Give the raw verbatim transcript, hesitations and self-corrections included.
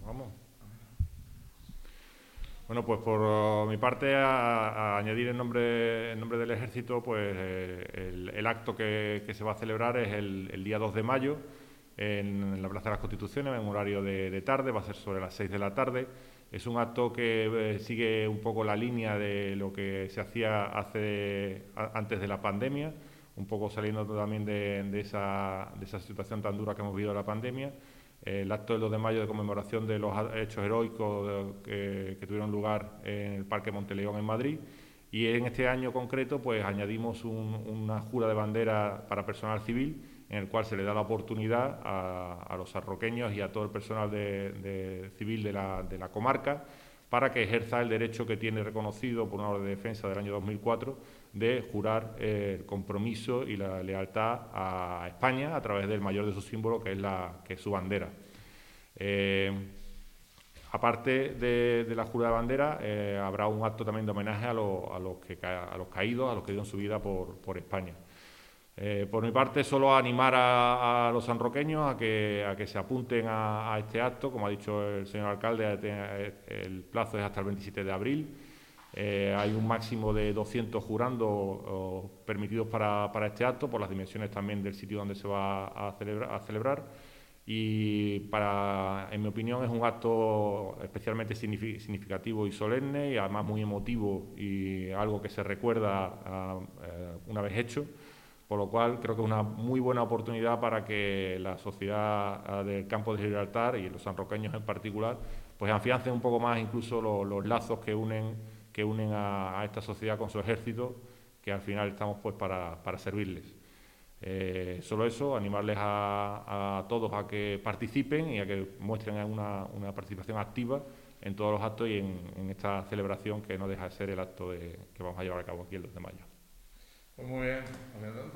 Vamos. Bueno, pues por mi parte, a, a añadir en nombre, en nombre del Ejército, pues eh, el, el acto que, que se va a celebrar es el, el día dos de mayo en, en la Plaza de las Constituciones, en horario de, de tarde, va a ser sobre las seis de la tarde. Es un acto que eh, sigue un poco la línea de lo que se hacía hace, a, antes de la pandemia, un poco saliendo también de, de, esa, de esa situación tan dura que hemos vivido la pandemia. El acto del dos de mayo de conmemoración de los hechos heroicos que, que tuvieron lugar en el Parque Monteleón en Madrid, y en este año concreto pues añadimos un, una jura de bandera para personal civil en el cual se le da la oportunidad a, a los sanroqueños y a todo el personal de, de civil de la, de la comarca para que ejerza el derecho que tiene reconocido por una orden de defensa del año dos mil cuatro de jurar eh, el compromiso y la lealtad a España a través del mayor de sus símbolos, que es, la, que es su bandera. Eh, aparte de, de la jura de bandera, eh, habrá un acto también de homenaje a, lo, a, los, que, a los caídos, a los que dieron su vida por, por España. Eh, por mi parte, solo animar a, a los sanroqueños a que, a que se apunten a, a este acto. Como ha dicho el señor alcalde, el plazo es hasta el veintisiete de abril. Eh, hay un máximo de doscientos jurandos o, permitidos para, para este acto, por las dimensiones también del sitio donde se va a celebrar. A celebrar. Y, para, en mi opinión, es un acto especialmente significativo y solemne, y además muy emotivo, y algo que se recuerda a, a, una vez hecho. Por lo cual creo que es una muy buena oportunidad para que la sociedad del Campo de Gibraltar y los sanroqueños en particular pues afiancen un poco más incluso los, los lazos que unen, que unen a, a esta sociedad con su ejército, que al final estamos pues para, para servirles. Eh, solo eso, animarles a, a todos a que participen y a que muestren una, una participación activa en todos los actos y en, en esta celebración que no deja de ser el acto de, que vamos a llevar a cabo aquí el dos de mayo. Pues muy bien.